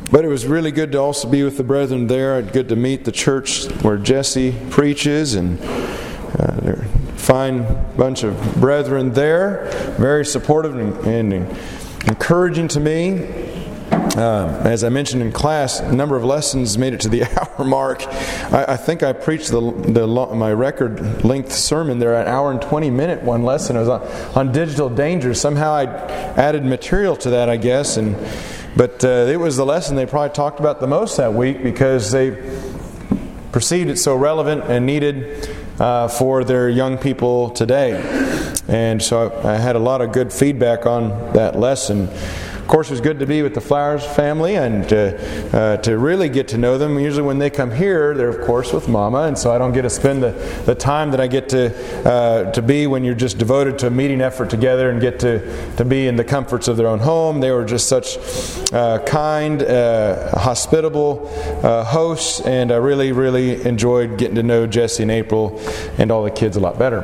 But it was really good to also be with the brethren there. Good to meet the church where Jesse preaches, and they're a fine bunch of brethren there. Very supportive and encouraging to me. As I mentioned in class, a number of lessons made it to the hour mark. I think I preached my record length sermon there, an hour and 20-minute one lesson. It was on digital dangers. Somehow I added material to that, I guess, but it was the lesson they probably talked about the most that week because they perceived it so relevant and needed for their young people today. And so I had a lot of good feedback on that lesson. Of course, it was good to be with the Flowers family and to really get to know them. Usually when they come here, they're of course with Mama, and so I don't get to spend the time that I get to be when you're just devoted to a meeting effort together and get to be in the comforts of their own home. They were just such kind, hospitable hosts, and I really, really enjoyed getting to know Jesse and April and all the kids a lot better.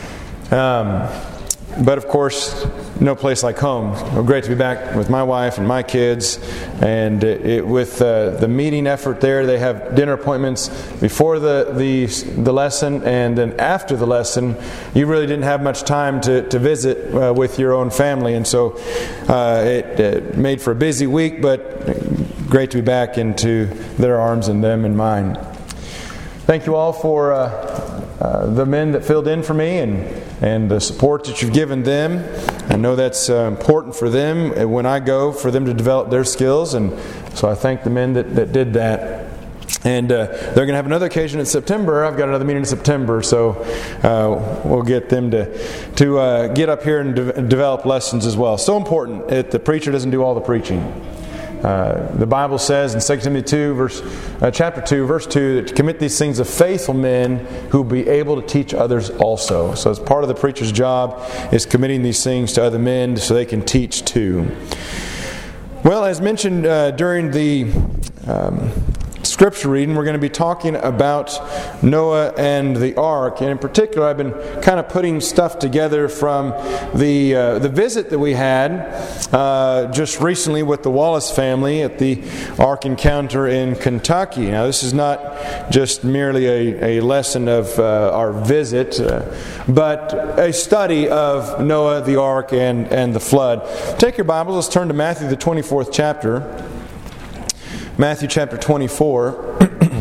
But of course, no place like home. Well, great to be back with my wife and my kids. And with the meeting effort there, they have dinner appointments before the lesson, and then after the lesson, you really didn't have much time to visit with your own family. And so it made for a busy week, but great to be back into their arms and them in mine. Thank you all for the men that filled in for me and the support that you've given them. I know that's important for them when I go, for them to develop their skills, and so I thank the men that did that. And they're going to have another occasion in September. I've got another meeting in September, so we'll get them to get up here and develop lessons as well. So important that the preacher doesn't do all the preaching. The Bible says in 2 Timothy chapter 2, verse 2, that to commit these things to faithful men who will be able to teach others also. So as part of the preacher's job is committing these things to other men so they can teach too. Well, as mentioned during the Scripture reading, we're going to be talking about Noah and the ark. And in particular, I've been kind of putting stuff together from the visit that we had just recently with the Wallace family at the Ark Encounter in Kentucky. Now, this is not just merely a lesson of our visit, but a study of Noah, the ark, and the flood. Take your Bibles, let's turn to Matthew, the 24th chapter. Matthew chapter 24.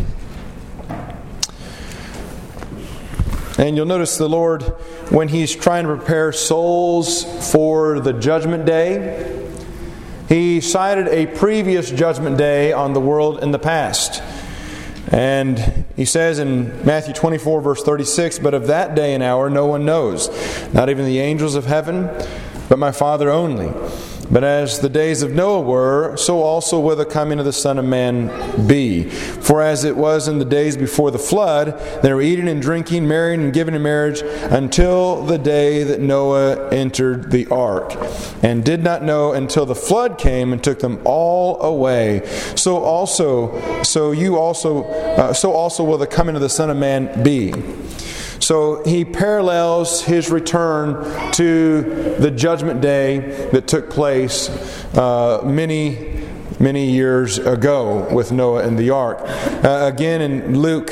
And you'll notice the Lord, when He's trying to prepare souls for the judgment day, He cited a previous judgment day on the world in the past. And He says in Matthew 24 verse 36, "But of that day and hour no one knows, not even the angels of heaven, but my Father only. But as the days of Noah were, so also will the coming of the Son of Man be. For as it was in the days before the flood, they were eating and drinking, marrying and giving in marriage, until the day that Noah entered the ark, and did not know until the flood came and took them all away. So also will the coming of the Son of Man be." So he parallels his return to the judgment day that took place many years ago with Noah and the ark. Again in Luke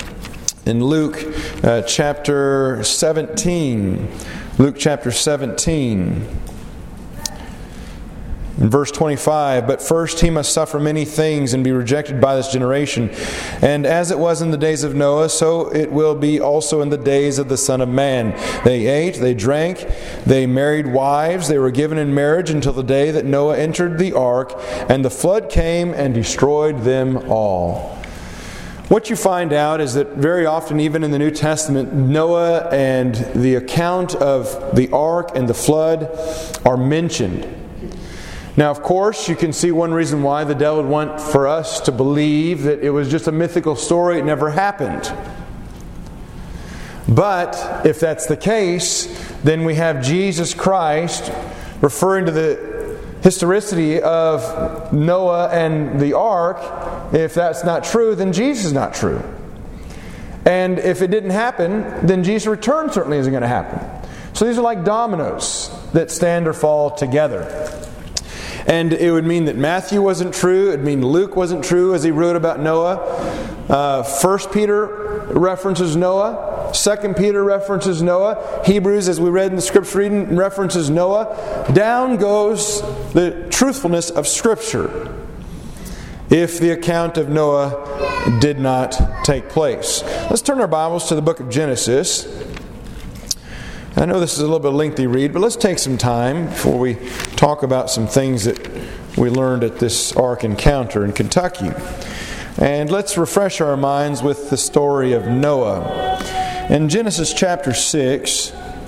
chapter 17. Luke chapter 17. In verse 25, "But first he must suffer many things and be rejected by this generation. And as it was in the days of Noah, so it will be also in the days of the Son of Man. They ate, they drank, they married wives, they were given in marriage until the day that Noah entered the ark, and the flood came and destroyed them all." What you find out is that very often, even in the New Testament, Noah and the account of the ark and the flood are mentioned. Now, of course, you can see one reason why the devil would want for us to believe that it was just a mythical story, it never happened. But if that's the case, then we have Jesus Christ referring to the historicity of Noah and the ark. If that's not true, then Jesus is not true. And if it didn't happen, then Jesus' return certainly isn't going to happen. So these are like dominoes that stand or fall together. And it would mean that Matthew wasn't true. It would mean Luke wasn't true as he wrote about Noah. 1 Peter references Noah. 2 Peter references Noah. Hebrews, as we read in the Scripture reading, references Noah. Down goes the truthfulness of Scripture if the account of Noah did not take place. Let's turn our Bibles to the book of Genesis. I know this is a little bit lengthy read, but let's take some time before we talk about some things that we learned at this Ark encounter in Kentucky. And let's refresh our minds with the story of Noah. In Genesis chapter 6,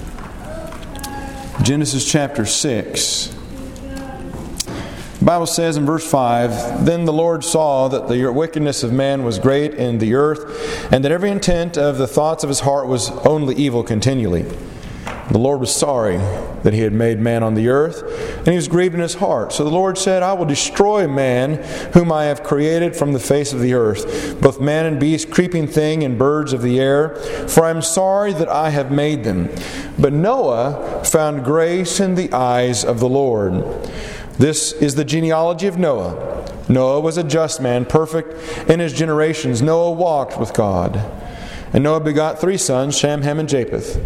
the Bible says in verse 5, "Then the Lord saw that the wickedness of man was great in the earth, and that every intent of the thoughts of his heart was only evil continually. The Lord was sorry that He had made man on the earth, and He was grieved in His heart. So the Lord said, I will destroy man, whom I have created from the face of the earth, both man and beast, creeping thing, and birds of the air, for I am sorry that I have made them. But Noah found grace in the eyes of the Lord." This is the genealogy of Noah. Noah was a just man, perfect in his generations. Noah walked with God. And Noah begot 3 sons, Shem, Ham, and Japheth.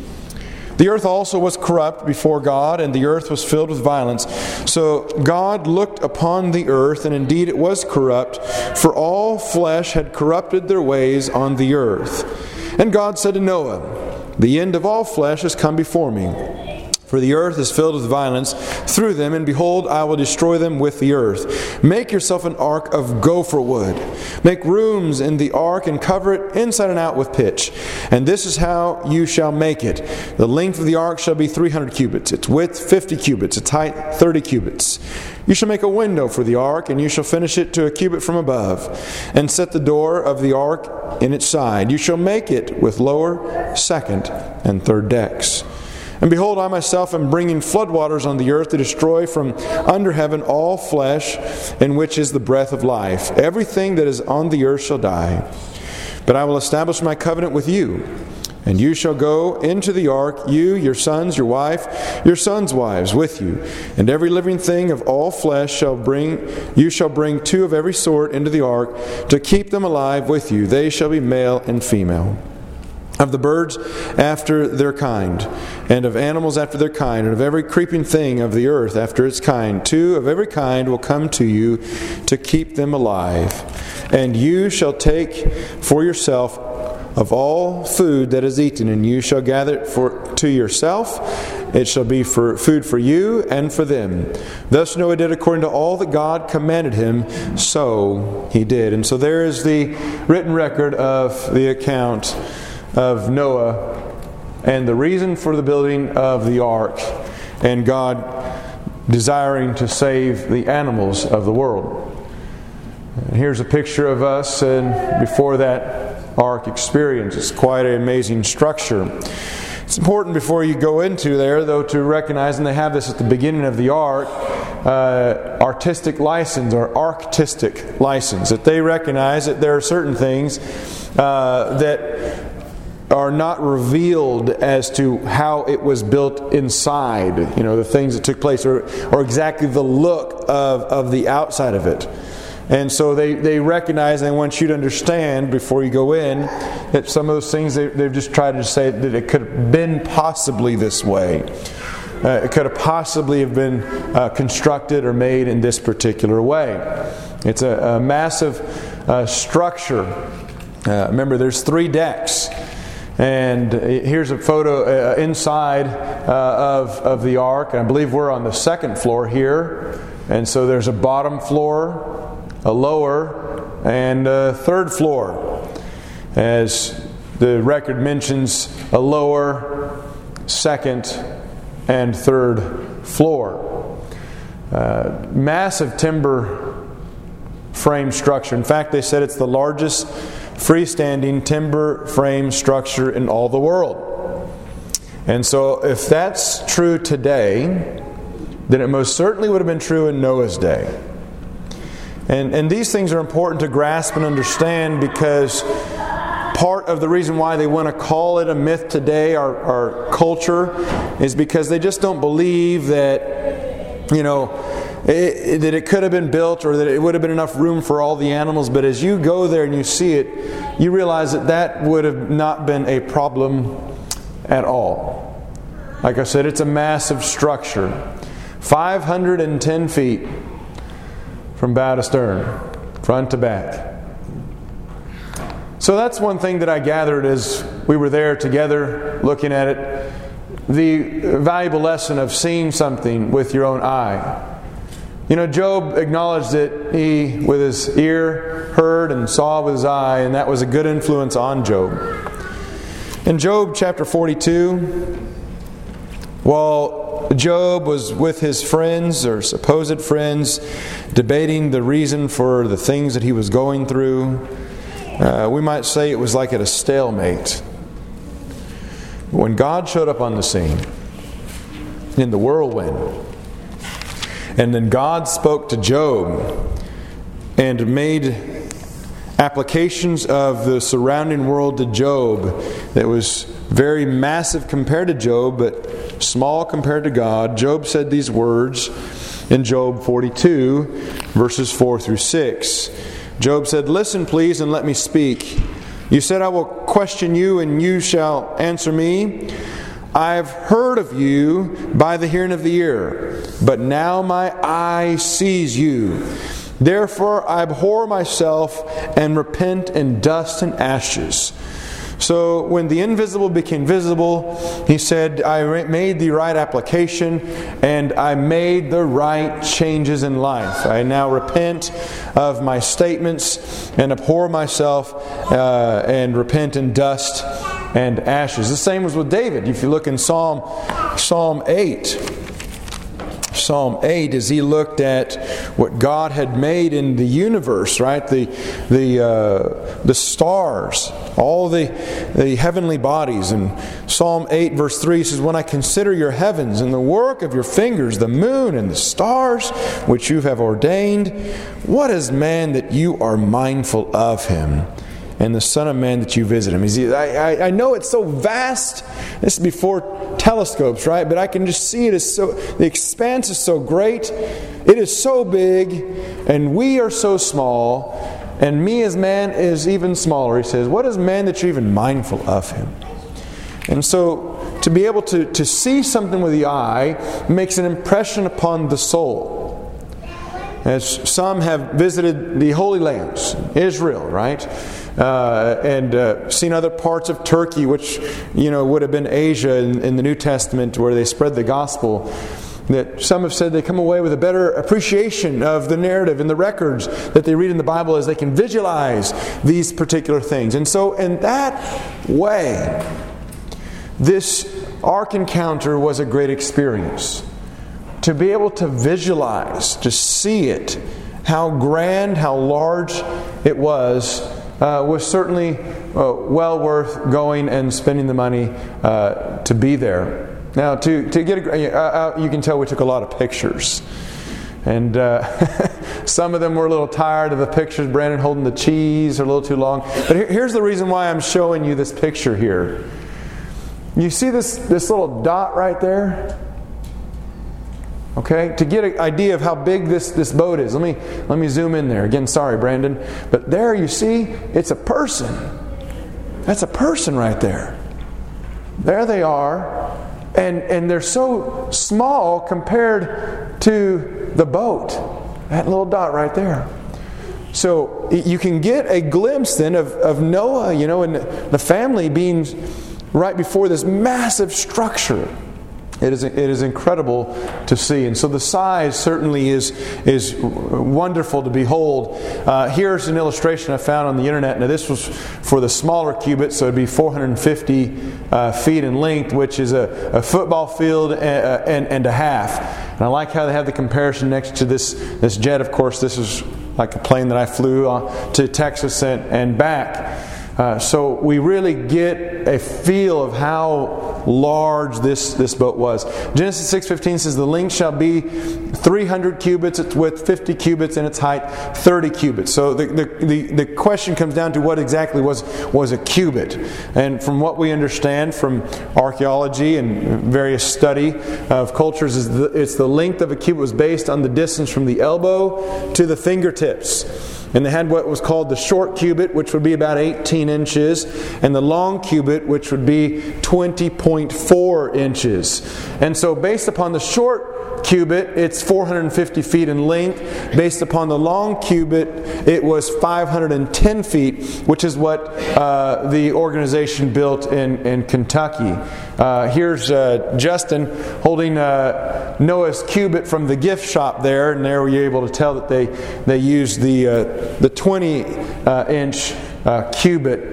The earth also was corrupt before God, and the earth was filled with violence. So God looked upon the earth, and indeed it was corrupt, for all flesh had corrupted their ways on the earth. And God said to Noah, "The end of all flesh has come before me. For the earth is filled with violence through them, and behold, I will destroy them with the earth. Make yourself an ark of gopher wood. Make rooms in the ark, and cover it inside and out with pitch. And this is how you shall make it. The length of the ark shall be 300 cubits, its width 50 cubits, its height 30 cubits. You shall make a window for the ark, and you shall finish it to a cubit from above, and set the door of the ark in its side. You shall make it with lower, second, and third decks. And behold, I myself am bringing floodwaters on the earth to destroy from under heaven all flesh, in which is the breath of life. Everything that is on the earth shall die. But I will establish my covenant with you. And you shall go into the ark, you, your sons, your wife, your sons' wives with you. And every living thing of all flesh you shall bring 2 of every sort into the ark, to keep them alive with you. They shall be male and female. Of the birds after their kind, and of animals after their kind, and of every creeping thing of the earth after its kind, 2 of every kind will come to you to keep them alive. And you shall take for yourself of all food that is eaten, and you shall gather it to yourself. It shall be for food for you and for them. Thus Noah did according to all that God commanded him, so he did." And so there is the written record of the account of Noah and the reason for the building of the ark, and God desiring to save the animals of the world. And here's a picture of us and before that ark experience. It's quite an amazing structure. It's important before you go into there, though, to recognize, and they have this at the beginning of the ark, artistic license or artistic license, that they recognize that there are certain things that are not revealed as to how it was built inside, the things that took place, or exactly the look of the outside of it. And so they recognize, and they want you to understand before you go in, that some of those things they've just tried to say that it could have been possibly this way. It could have possibly have been constructed or made in this particular way. It's a massive structure. Remember, there's 3 decks. And here's a photo inside of the ark. And I believe we're on the 2nd floor here. And so there's a bottom floor, a lower, and a 3rd floor. As the record mentions, a lower, 2nd, and 3rd floor. Massive timber frame structure. In fact, they said it's the largest freestanding timber frame structure in all the world. And so if that's true today, then it most certainly would have been true in Noah's day. And these things are important to grasp and understand, because part of the reason why they want to call it a myth today, our culture, is because they just don't believe that, that it could have been built or that it would have been enough room for all the animals. But as you go there and you see it, you realize that that would have not been a problem at all. Like I said, it's a massive structure. 510 feet from bow to stern, front to back. So that's one thing that I gathered as we were there together looking at it. The valuable lesson of seeing something with your own eye. You know, Job acknowledged that he, with his ear, heard and saw with his eye, and that was a good influence on Job. In Job chapter 42, while Job was with his friends, or supposed friends, debating the reason for the things that he was going through, we might say it was like at a stalemate. When God showed up on the scene in the whirlwind, and then God spoke to Job and made applications of the surrounding world to Job that was very massive compared to Job, but small compared to God. Job said these words in Job 42, verses 4 through 6. Job said, "Listen, please, and let me speak. You said, I will question you, and you shall answer me. I have heard of you by the hearing of the ear, but now my eye sees you. Therefore I abhor myself and repent in dust and ashes." So when the invisible became visible, he said, I made the right application and I made the right changes in life. I now repent of my statements and abhor myself and repent in dust and ashes. The same was with David. If you look in Psalm 8, Psalm 8, as he looked at what God had made in the universe, right? The stars, all the heavenly bodies. And Psalm 8 verse 3 says, "When I consider your heavens and the work of your fingers, the moon and the stars which you have ordained, what is man that you are mindful of him? And the Son of Man that you visit him." I know it's so vast. This is before telescopes, right? But I can just see it as so, the expanse is so great. It is so big, and we are so small, and me as man is even smaller. He says, what is man that you're even mindful of him? And so to be able to see something with the eye makes an impression upon the soul. As some have visited the Holy Lands, Israel, right? And seen other parts of Turkey, which would have been Asia in the New Testament, where they spread the gospel. That some have said they come away with a better appreciation of the narrative and the records that they read in the Bible, as they can visualize these particular things. And so, in that way, this Ark encounter was a great experience. To be able to visualize, to see it, how grand, how large it was certainly well worth going and spending the money to be there. Now, to get you can tell we took a lot of pictures, and some of them were a little tired of the pictures. Brandon holding the cheese are a little too long. But here's the reason why I'm showing you this picture here. You see this little dot right there? Okay, to get an idea of how big this boat is, let me zoom in there. Again, sorry, Brandon. But there you see, it's a person. That's a person right there. There they are. And they're so small compared to the boat. That little dot right there. So you can get a glimpse then of Noah, and the family being right before this massive structure. It is incredible to see. And so the size certainly is wonderful to behold. Here's an illustration I found on the internet. Now this was for the smaller cubit, so it'd be 450 feet in length, which is a football field and a half. And I like how they have the comparison next to this jet. Of course, this is like a plane that I flew to Texas and back. So we really get a feel of how large this boat was. Genesis 6:15 says, the length shall be 300 cubits, its width 50 cubits, and its height 30 cubits. So the question comes down to what exactly was a cubit. And from what we understand from archaeology and various study of cultures, it's the length of a cubit was based on the distance from the elbow to the fingertips. And they had what was called the short cubit, which would be about 18 inches, and the long cubit, which would be 20.4 inches. And so based upon the short cubit, it's 450 feet in length. Based upon the long cubit, it was 510 feet, which is what the organization built in Kentucky. Here's Justin holding Noah's cubit from the gift shop there, and there you're able to tell that they used the 20-inch cubit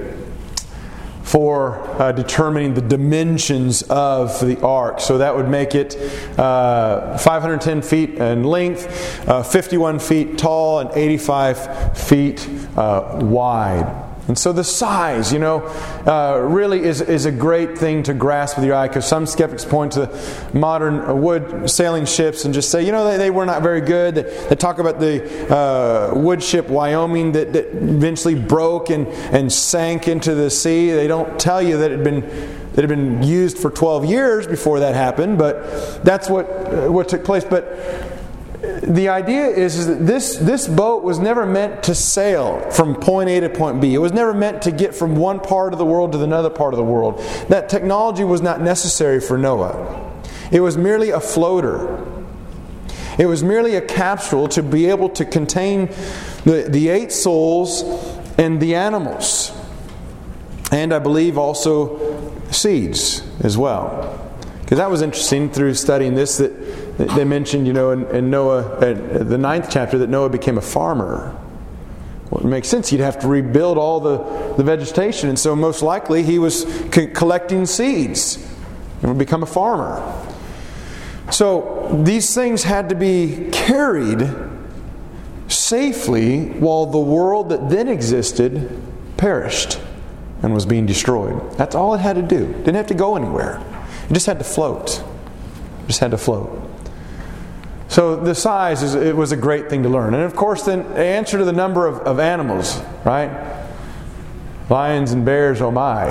for determining the dimensions of the ark. So that would make it 510 feet in length, 51 feet tall, and 85 feet wide. And so the size, really is a great thing to grasp with your eye, because some skeptics point to modern wood sailing ships and just say, they were not very good. They talk about the wood ship Wyoming that eventually broke and sank into the sea. They don't tell you that it had been used for 12 years before that happened, but that's what took place. But the idea is that this boat was never meant to sail from point A to point B. It was never meant to get from one part of the world to another part of the world. That technology was not necessary for Noah. It was merely a floater. It was merely a capsule to be able to contain the 8 souls and the animals. And I believe also seeds as well. Because that was interesting through studying this, that they mentioned, in Noah, the 9th chapter, that Noah became a farmer. Well, it makes sense. You'd have to rebuild all the vegetation. And so most likely he was collecting seeds and would become a farmer. So these things had to be carried safely while the world that then existed perished and was being destroyed. That's all it had to do. It didn't have to go anywhere. It just had to float. It just had to float. So the size, it was a great thing to learn. And of course, then the answer to the number of animals, right? Lions and bears, oh my.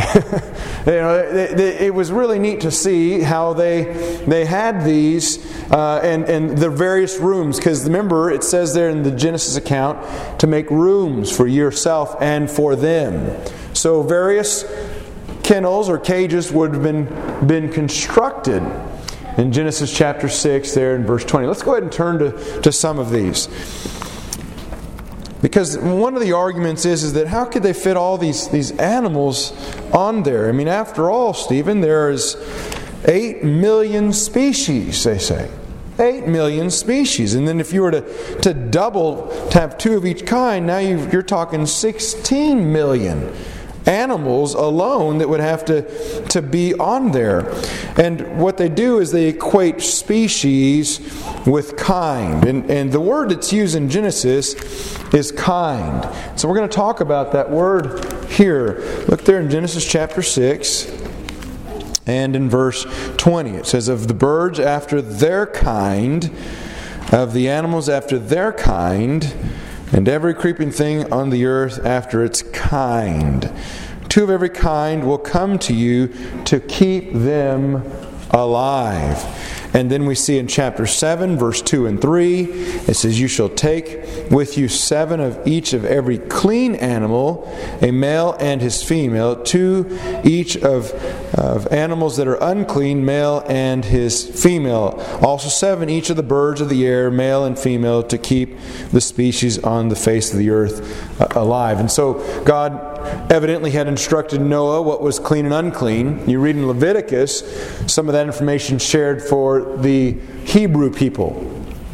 It was really neat to see how they had these and the various rooms. Because remember, it says there in the Genesis account to make rooms for yourself and for them. So various kennels or cages would have been constructed in Genesis chapter 6 there in verse 20. Let's go ahead and turn to some of these. Because one of the arguments is that how could they fit all these animals on there? I mean, after all, Stephen, there is 8 million species, they say. 8 million species. And then if you were to double, to have 2 of each kind, now you're talking 16 million animals alone that would have to be on there. And what they do is they equate species with kind. And the word that's used in Genesis is kind. So we're going to talk about that word here. Look there in Genesis chapter 6 and in verse 20. It says, of the birds after their kind, of the animals after their kind, and every creeping thing on the earth after its kind. 2 of every kind will come to you to keep them alive. And then we see in chapter 7, verse 2 and 3, it says, you shall take with you 7 of each of every clean animal, a male and his female, 2 each of animals that are unclean, male and his female. Also 7 each of the birds of the air, male and female, to keep the species on the face of the earth alive. And so God evidently had instructed Noah what was clean and unclean. You read in Leviticus, some of that information shared for the Hebrew people.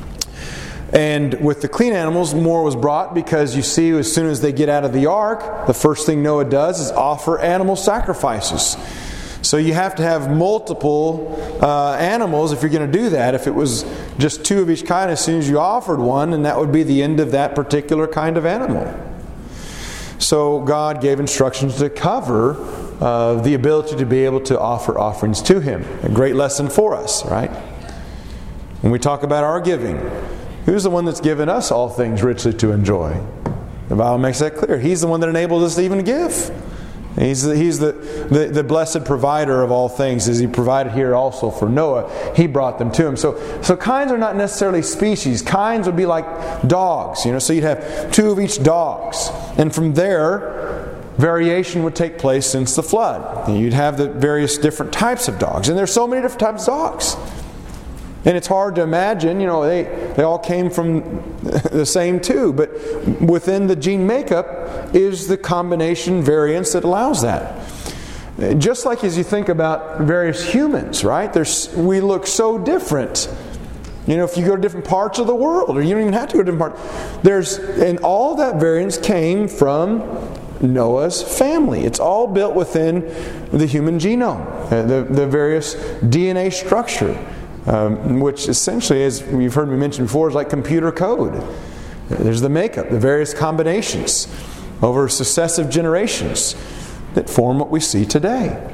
And with the clean animals, more was brought, because you see, as soon as they get out of the ark, the first thing Noah does is offer animal sacrifices. So you have to have multiple animals if you're going to do that. If it was just 2 of each kind, as soon as you offered one, and that would be the end of that particular kind of animal. So God gave instructions to cover the ability to be able to offer offerings to Him. A great lesson for us, right? When we talk about our giving, who's the one that's given us all things richly to enjoy? The Bible makes that clear. He's the one that enabled us to even give. He's the blessed provider of all things, as He provided here also for Noah. He brought them to him. So kinds are not necessarily species. Kinds would be like dogs. So you'd have 2 of each dogs. And from there, variation would take place since the flood. And you'd have the various different types of dogs. And there's so many different types of dogs. And it's hard to imagine, they all came from the same 2. But within the gene makeup is the combination variance that allows that. Just like as you think about various humans, right? We look so different. If you go to different parts of the world, or you don't even have to go to different parts. And all that variance came from Noah's family. It's all built within the human genome, the various DNA structure. Which essentially, as you've heard me mention before, is like computer code. There's the makeup, the various combinations over successive generations that form what we see today.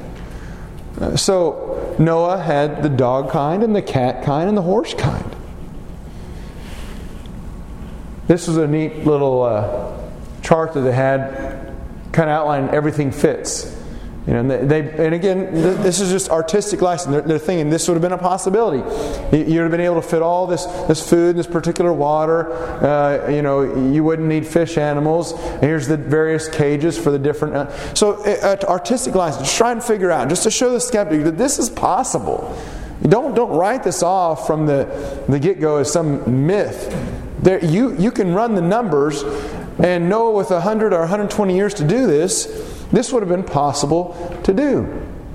So Noah had the dog kind and the cat kind and the horse kind. This was a neat little chart that they had, kind of outlining everything fits. And again, this is just artistic license. They're thinking this would have been a possibility. You would have been able to fit all this food, this particular water. You wouldn't need fish animals. And here's the various cages for the different. Artistic license. Just try and figure out, just to show the skeptic that this is possible. Don't write this off from the get-go as some myth. You can run the numbers and know with 100 or 120 years to do this. This would have been possible to do.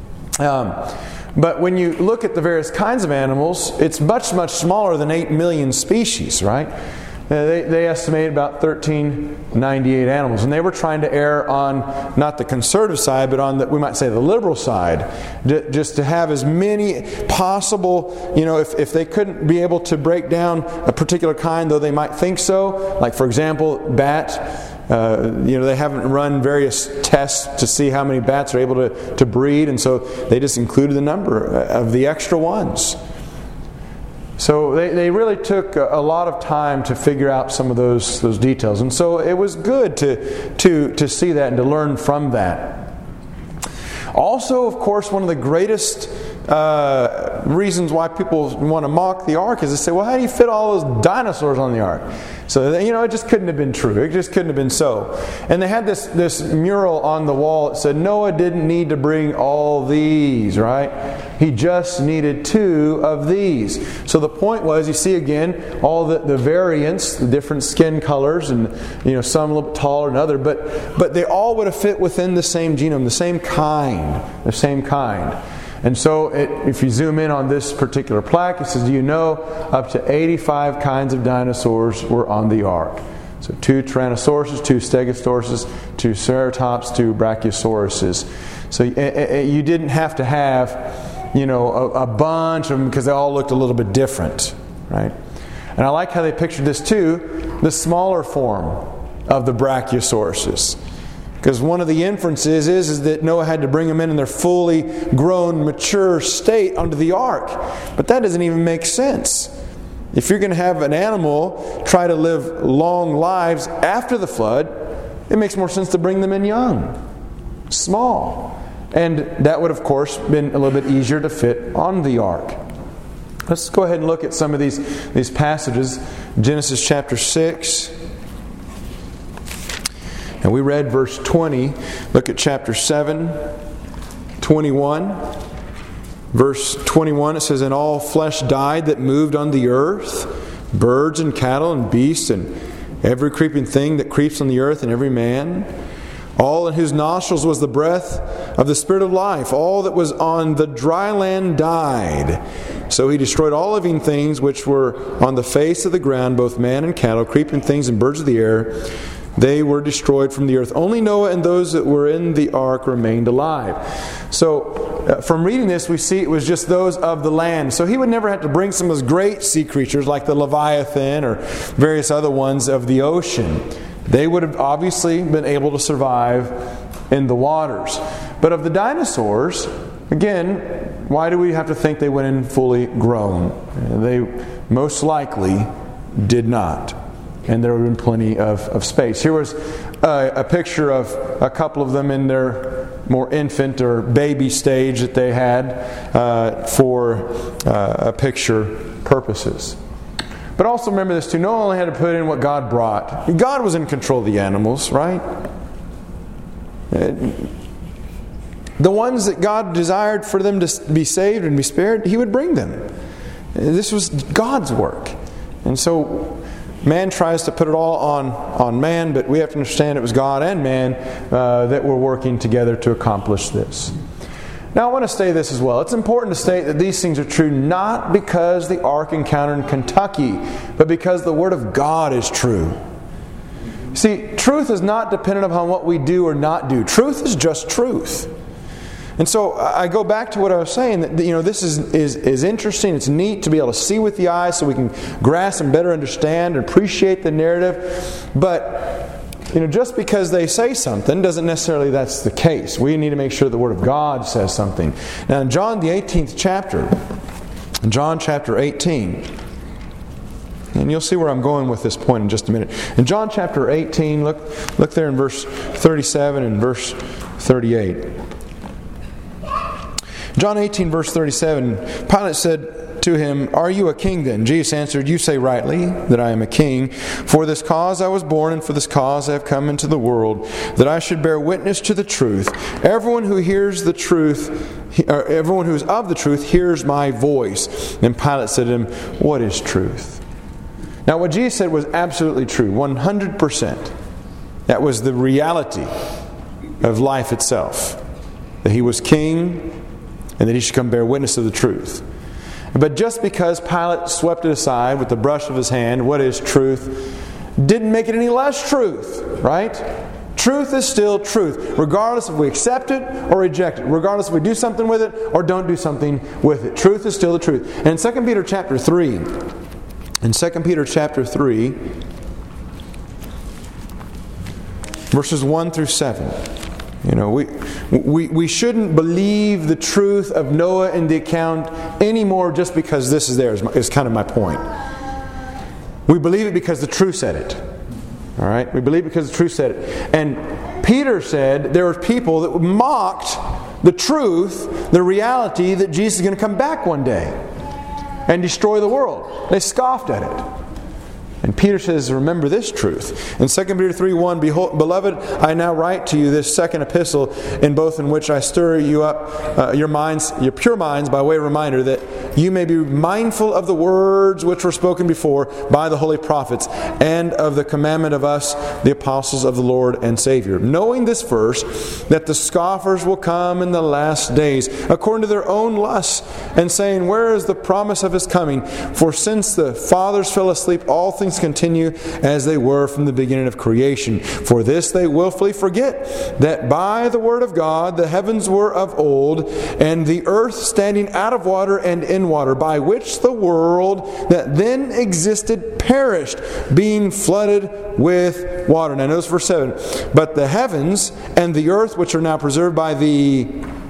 But when you look at the various kinds of animals, it's much, much smaller than 8 million species, right? They estimate about 1398 animals. And they were trying to err on not the conservative side, but on we might say the liberal side. Just to have as many possible, if they couldn't be able to break down a particular kind, though they might think so. Like, for example, bat. They haven't run various tests to see how many bats are able to breed, and so they just included the number of the extra ones. So they really took a lot of time to figure out some of those details, and so it was good to see that and to learn from that. Also, of course, one of the greatest reasons why people want to mock the ark is they say, well, how do you fit all those dinosaurs on the ark? So, it just couldn't have been true. It just couldn't have been so. And they had this mural on the wall that said, Noah didn't need to bring all these, right? He just needed 2 of these. So the point was, you see again, all the variants, the different skin colors, and some a little bit taller than other, but they all would have fit within the same genome, the same kind. And so if you zoom in on this particular plaque, it says, do you know up to 85 kinds of dinosaurs were on the ark? So 2 Tyrannosaurus, 2 Stegosaurus, 2 Ceratops, 2 Brachiosauruses. So you didn't have to have, a bunch of them because they all looked a little bit different, right? And I like how they pictured this too, the smaller form of the Brachiosauruses. Because one of the inferences is that Noah had to bring them in their fully grown, mature state onto the ark. But that doesn't even make sense. If you're going to have an animal try to live long lives after the flood, it makes more sense to bring them in young, small. And that would, of course, been a little bit easier to fit on the ark. Let's go ahead and look at some of these passages. Genesis chapter 6. And we read verse 20. Look at chapter 7, 21. Verse 21, it says, and all flesh died that moved on the earth, birds and cattle and beasts and every creeping thing that creeps on the earth and every man. All in whose nostrils was the breath of the Spirit of life. All that was on the dry land died. So he destroyed all living things which were on the face of the ground, both man and cattle, creeping things and birds of the air. They were destroyed from the earth. Only Noah and those that were in the ark remained alive. So, from reading this, we see it was just those of the land. So he would never have to bring some of those great sea creatures like the Leviathan or various other ones of the ocean. They would have obviously been able to survive in the waters. But of the dinosaurs, again, why do we have to think they went in fully grown? They most likely did not. And there would have been plenty of space. Here was a picture of a couple of them in their more infant or baby stage that they had for picture purposes. But also remember this too, Noah only had to put in what God brought. God was in control of the animals, right? The ones that God desired for them to be saved and be spared, He would bring them. This was God's work. And so man tries to put it all on man, but we have to understand it was God and man that were working together to accomplish this. Now I want to say this as well. It's important to state that these things are true not because the ark encountered in Kentucky, but because the Word of God is true. See, truth is not dependent upon what we do or not do. Truth is just truth. And so I go back to what I was saying, that this is interesting. It's neat to be able to see with the eyes so we can grasp and better understand and appreciate the narrative. But just because they say something doesn't necessarily that's the case. We need to make sure the Word of God says something. Now in John the 18th chapter, John chapter 18, and you'll see where I'm going with this point in just a minute. In John chapter 18, look there in verse 37 and verse 38. John 18 verse 37, Pilate said to him, "Are you a king then?" Jesus answered, "You say rightly that I am a king. For this cause I was born, and for this cause I have come into the world, that I should bear witness to the truth. Everyone who hears the truth, or everyone who is of the truth, hears my voice." And Pilate said to him, "What is truth?" Now what Jesus said was absolutely true, 100%. That was the reality of life itself. That He was king, and that He should come bear witness of the truth. But just because Pilate swept it aside with the brush of his hand, what is truth, didn't make it any less truth, right? Truth is still truth, regardless if we accept it or reject it, regardless if we do something with it or don't do something with it. Truth is still the truth. And in 2 Peter chapter 3, verses 1 through 7, we shouldn't believe the truth of Noah in the account anymore just because this is there, is kind of my point. We believe it because the truth said it. All right? We believe it because the truth said it. And Peter said there were people that mocked the truth, the reality that Jesus is going to come back one day and destroy the world. They scoffed at it. And Peter says, remember this truth. In 2 Peter 3:1, "Behold, beloved, I now write to you this second epistle, in which I stir you up your pure minds by way of reminder, that you may be mindful of the words which were spoken before by the holy prophets, and of the commandment of us, the apostles of the Lord and Savior. Knowing this first, that the scoffers will come in the last days, according to their own lusts, and saying, where is the promise of His coming? For since the fathers fell asleep, all things continue as they were from the beginning of creation. For this they willfully forget, that by the word of God the heavens were of old, and the earth standing out of water and in water, by which the world that then existed perished, being flooded with water." Now notice verse 7. "But the heavens and the earth, which are now preserved by the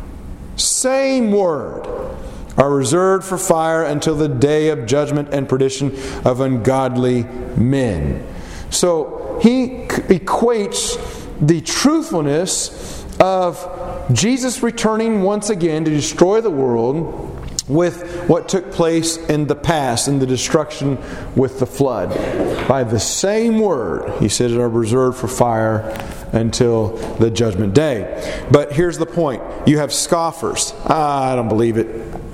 same word, are reserved for fire until the day of judgment and perdition of ungodly men." So he equates the truthfulness of Jesus returning once again to destroy the world with what took place in the past, in the destruction with the flood. By the same word, he said, are reserved for fire until the judgment day. But here's the point. You have scoffers. I don't believe it.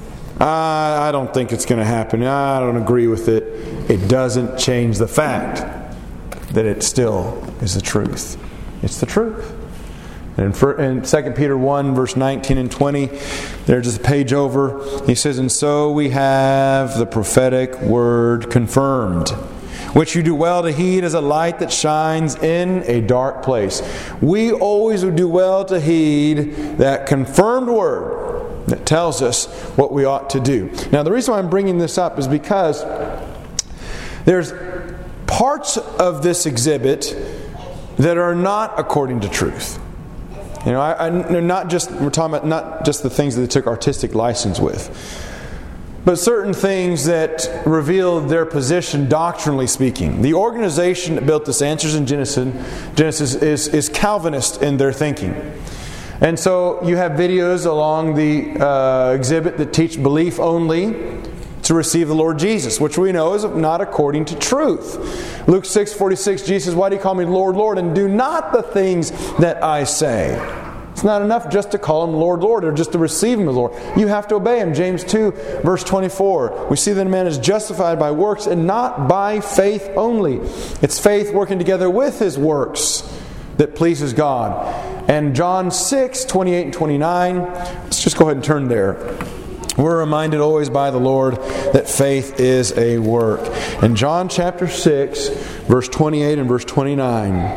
I don't think it's going to happen. I don't agree with it. It doesn't change the fact that it still is the truth. It's the truth. And in 2 Peter 1, verse 19 and 20, there's just a page over, he says, "And so we have the prophetic word confirmed, which you do well to heed as a light that shines in a dark place." We always would do well to heed that confirmed word that tells us what we ought to do. Now, the reason why I'm bringing this up is because there's parts of this exhibit that are not according to truth. You know, we're talking about not just the things that they took artistic license with, but certain things that revealed their position doctrinally speaking. The organization that built this Answers in Genesis is Calvinist in their thinking. And so you have videos along the exhibit that teach belief only to receive the Lord Jesus, which we know is not according to truth. Luke 6:46, Jesus says, "Why do you call me Lord, Lord, and do not the things that I say?" It's not enough just to call Him Lord, Lord, or just to receive Him as Lord. You have to obey Him. James 2, verse 24. We see that a man is justified by works and not by faith only. It's faith working together with his works that pleases God. And John 6, 28 and 29. Let's just go ahead and turn there. We're reminded always by the Lord that faith is a work. In John chapter 6, verse 28 and verse 29.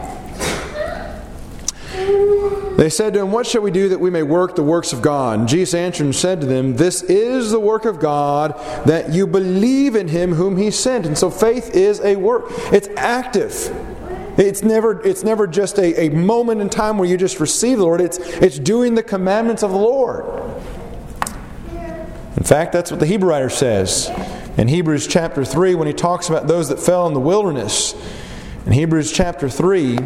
They said to Him, "What shall we do that we may work the works of God?" And Jesus answered and said to them, "This is the work of God, that you believe in Him whom He sent." And so faith is a work. It's active. It's never just a moment in time where you just receive the Lord. It's doing the commandments of the Lord. In fact, that's what the Hebrew writer says in Hebrews chapter 3 when he talks about those that fell in the wilderness. In Hebrews chapter 3,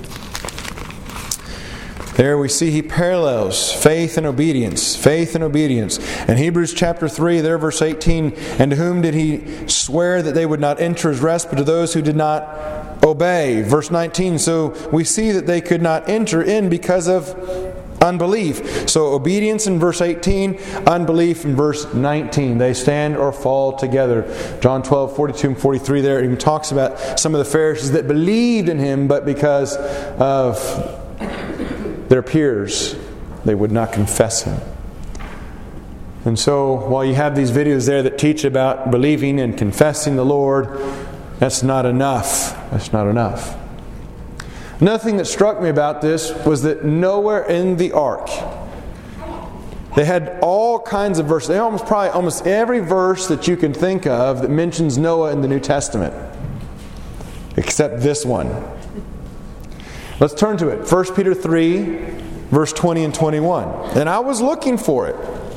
there we see he parallels faith and obedience. Faith and obedience. In Hebrews chapter 3, there verse 18, "And to whom did He swear that they would not enter His rest, but to those who did not obey?" Verse 19, so we see that they could not enter in because of unbelief. So obedience in verse 18, unbelief in verse 19. They stand or fall together. John 12, 42 and 43 there even talks about some of the Pharisees that believed in Him, but because of their peers, they would not confess Him. And so while you have these videos there that teach about believing and confessing the Lord, that's not enough. That's not enough. Another thing that struck me about this was that nowhere in the ark, they had all kinds of verses. They almost every verse that you can think of that mentions Noah in the New Testament, except this one. Let's turn to it. 1 Peter 3, verse 20 and 21. "And I was looking for it,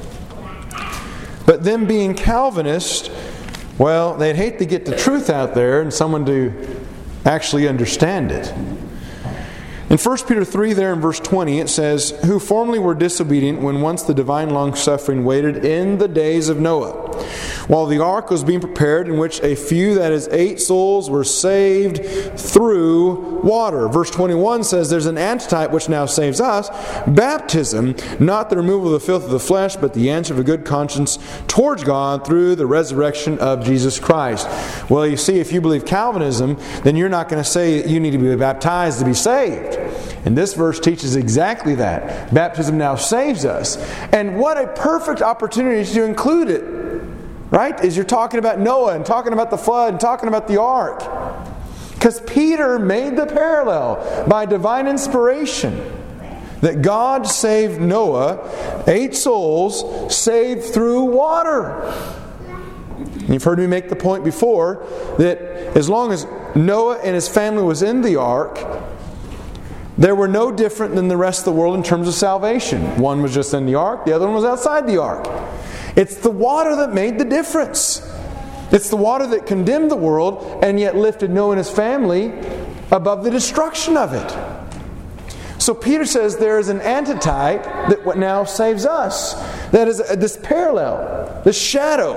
but them being Calvinists, well, they'd hate to get the truth out there and someone to actually understand it. In 1 Peter 3 there in verse 20 it says, "Who formerly were disobedient when once the divine long-suffering waited in the days of Noah, while the ark was being prepared, in which a few, that is 8 souls, were saved through water." Verse 21 says there's an antitype which now saves us. Baptism, not the removal of the filth of the flesh, but the answer of a good conscience towards God through the resurrection of Jesus Christ. Well, you see, if you believe Calvinism, then you're not going to say that you need to be baptized to be saved. And this verse teaches exactly that. Baptism now saves us. And what a perfect opportunity to include it. Right? As you're talking about Noah and talking about the flood and talking about the ark. Because Peter made the parallel by divine inspiration that God saved Noah, 8 souls saved through water. And you've heard me make the point before that as long as Noah and his family was in the ark, they were no different than the rest of the world in terms of salvation. One was just in the ark, the other one was outside the ark. It's the water that made the difference. It's the water that condemned the world and yet lifted Noah and his family above the destruction of it. So Peter says there is an antitype that what now saves us. That is this parallel, this shadow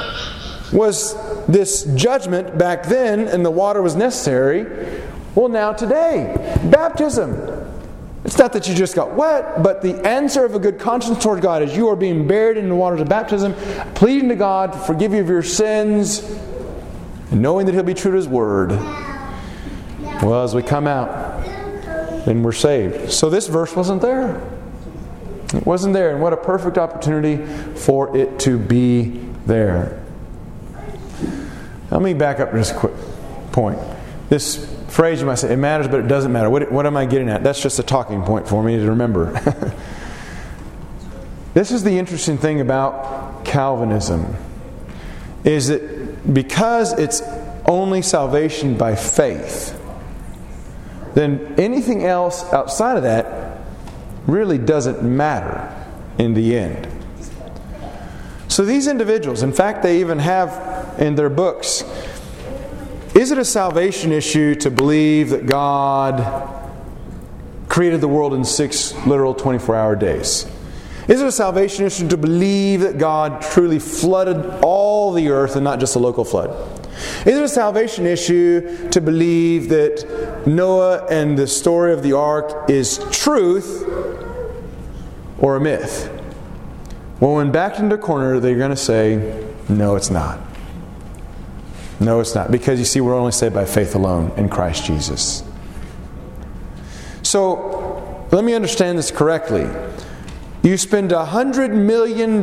was this judgment back then and the water was necessary. Well, now today, baptism. It's not that you just got wet, but the answer of a good conscience toward God is you are being buried in the waters of baptism, pleading to God to forgive you of your sins, and knowing that He'll be true to His Word. Well, as we come out, then we're saved. So this verse wasn't there. It wasn't there, and what a perfect opportunity for it to be there. Let me back up just a quick point. This phrase you might say, it matters but it doesn't matter. What am I getting at? That's just a talking point for me to remember. This is the interesting thing about Calvinism, is that because it's only salvation by faith, then anything else outside of that really doesn't matter in the end. So these individuals, in fact, they even have in their books, is it a salvation issue to believe that God created the world in 6 literal 24-hour days? Is it a salvation issue to believe that God truly flooded all the earth and not just a local flood? Is it a salvation issue to believe that Noah and the story of the ark is truth or a myth? Well, when backed into a corner, they're going to say, no, it's not. No, it's not. Because you see, we're only saved by faith alone in Christ Jesus. So, let me understand this correctly. You spend $100 million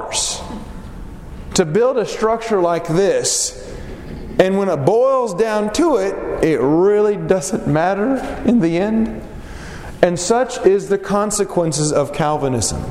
to build a structure like this, and when it boils down to it, it really doesn't matter in the end. And such is the consequences of Calvinism.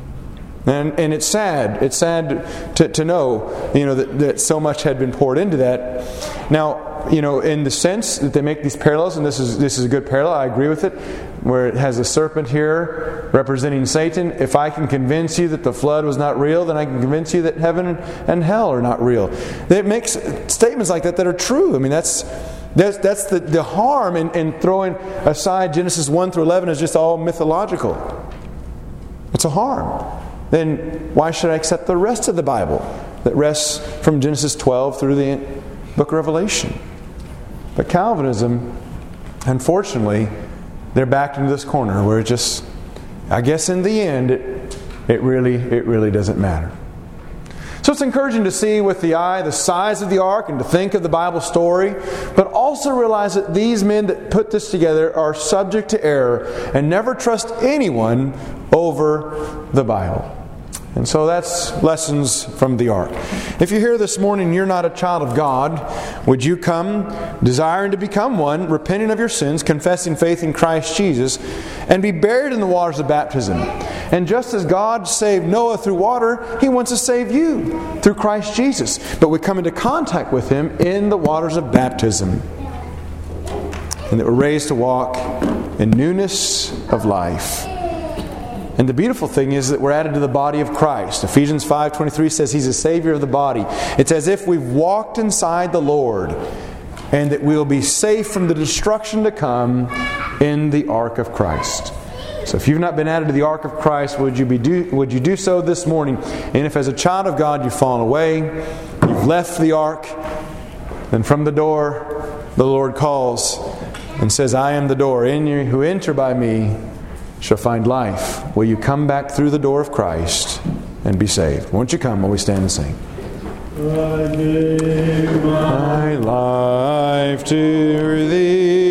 And it's sad. It's sad to know, that so much had been poured into that. Now, in the sense that they make these parallels, and this is a good parallel, I agree with it, where it has a serpent here representing Satan. If I can convince you that the flood was not real, then I can convince you that heaven and hell are not real. It makes statements like that are true. I mean, that's the harm in throwing aside Genesis 1 through 11 as just all mythological. It's a harm. Then why should I accept the rest of the Bible that rests from Genesis 12 through the book of Revelation? But Calvinism, unfortunately, they're backed into this corner where it just, I guess in the end, it really doesn't matter. So it's encouraging to see with the eye the size of the ark and to think of the Bible story, but also realize that these men that put this together are subject to error and never trust anyone over the Bible. And so that's lessons from the ark. If you're here this morning and you're not a child of God, would you come desiring to become one, repenting of your sins, confessing faith in Christ Jesus, and be buried in the waters of baptism? And just as God saved Noah through water, He wants to save you through Christ Jesus. But we come into contact with Him in the waters of baptism. And that we're raised to walk in newness of life. And the beautiful thing is that we're added to the body of Christ. Ephesians 5:23 says He's a Savior of the body. It's as if we've walked inside the Lord and that we'll be safe from the destruction to come in the ark of Christ. So if you've not been added to the ark of Christ, would you do so this morning? And if as a child of God you've fallen away, you've left the ark, then from the door the Lord calls and says, I am the door. In you who enter by me shall find life. Will you come back through the door of Christ and be saved? Won't you come while we stand and sing? I gave my life to Thee.